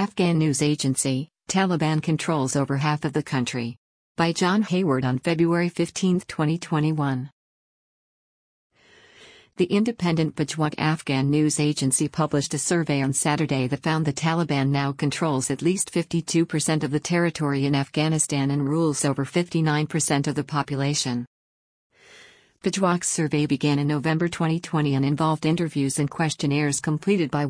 Afghan news agency, Taliban controls over half of the country. By John Hayward on February 15, 2021. The independent Bajwaq Afghan news agency published a survey on Saturday that found the Taliban now controls at least 52% of the territory in Afghanistan and rules over 59% of the population. Bajwaq's survey began in November 2020 and involved interviews and questionnaires completed by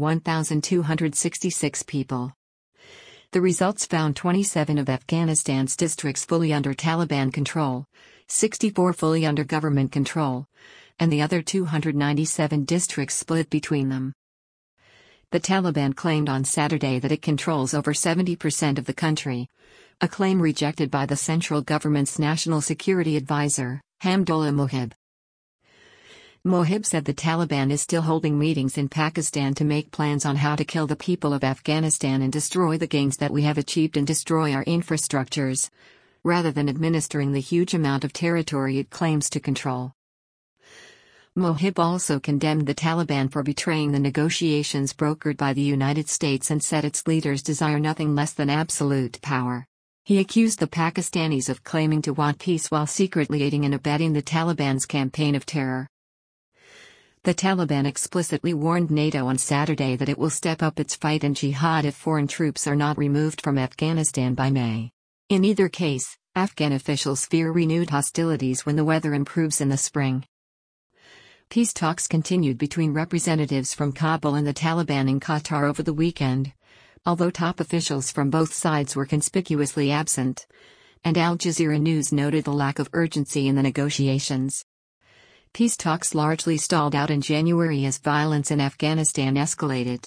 1,266 people. The results found 27 of Afghanistan's districts fully under Taliban control, 64 fully under government control, and the other 297 districts split between them. The Taliban claimed on Saturday that it controls over 70% of the country, a claim rejected by the central government's national security advisor, Hamdullah Mohib. Mohib said the Taliban is still holding meetings in Pakistan to make plans on how to kill the people of Afghanistan and destroy the gains that we have achieved and destroy our infrastructures, rather than administering the huge amount of territory it claims to control. Mohib also condemned the Taliban for betraying the negotiations brokered by the United States and said its leaders desire nothing less than absolute power. He accused the Pakistanis of claiming to want peace while secretly aiding and abetting the Taliban's campaign of terror. The Taliban explicitly warned NATO on Saturday that it will step up its fight in jihad if foreign troops are not removed from Afghanistan by May. In either case, Afghan officials fear renewed hostilities when the weather improves in the spring. Peace talks continued between representatives from Kabul and the Taliban in Qatar over the weekend, although top officials from both sides were conspicuously absent, and Al Jazeera News noted the lack of urgency in the negotiations. Peace talks largely stalled out in January as violence in Afghanistan escalated.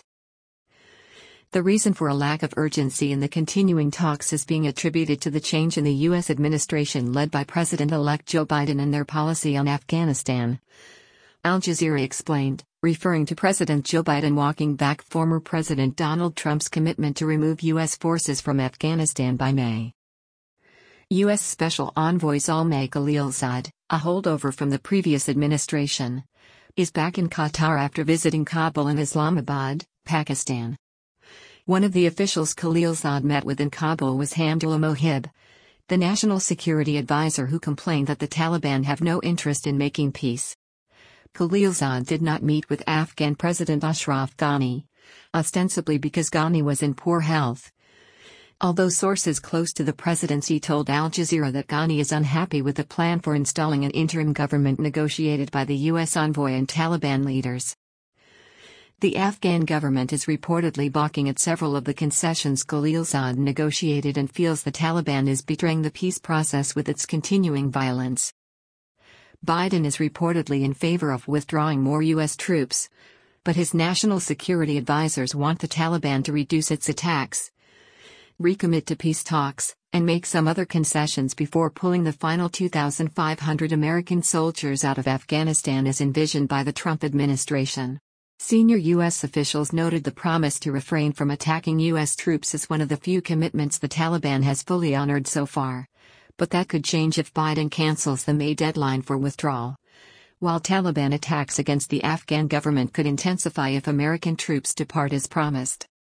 The reason for a lack of urgency in the continuing talks is being attributed to the change in the U.S. administration led by President-elect Joe Biden and their policy on Afghanistan, Al Jazeera explained, referring to President Joe Biden walking back former President Donald Trump's commitment to remove U.S. forces from Afghanistan by May. U.S. Special Envoy Zalmay Khalilzad, a holdover from the previous administration, is back in Qatar after visiting Kabul and Islamabad, Pakistan. One of the officials Khalilzad met with in Kabul was Hamdullah Mohib, the national security advisor who complained that the Taliban have no interest in making peace. Khalilzad did not meet with Afghan President Ashraf Ghani, ostensibly because Ghani was in poor health. Although sources close to the presidency told Al Jazeera that Ghani is unhappy with the plan for installing an interim government negotiated by the U.S. envoy and Taliban leaders. The Afghan government is reportedly balking at several of the concessions Khalilzad negotiated and feels the Taliban is betraying the peace process with its continuing violence. Biden is reportedly in favor of withdrawing more U.S. troops, but his national security advisors want the Taliban to reduce its attacks, recommit to peace talks, and make some other concessions before pulling the final 2,500 American soldiers out of Afghanistan as envisioned by the Trump administration. Senior U.S. officials noted the promise to refrain from attacking U.S. troops as one of the few commitments the Taliban has fully honored so far, but that could change if Biden cancels the May deadline for withdrawal, while Taliban attacks against the Afghan government could intensify if American troops depart as promised.